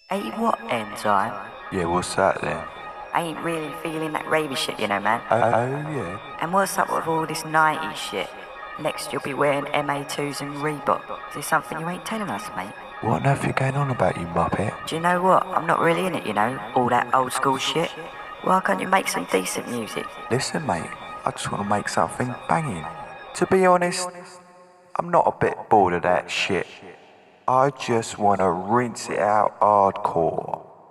Hey, what, Enzyme? Yeah, what's that then? I ain't really feeling that ravey shit, man. Oh, yeah. And what's up with all this 90s shit? Next you'll be wearing MA2s and Reebok. Is there something you ain't telling us, mate? What on earth you going on about, you muppet? Do you know what? I'm not really in it, all that old school shit. Why can't you make some decent music? Listen, mate, I just want to make something banging. To be honest, I'm not a bit bored of that shit. I just want to rinse it out hardcore.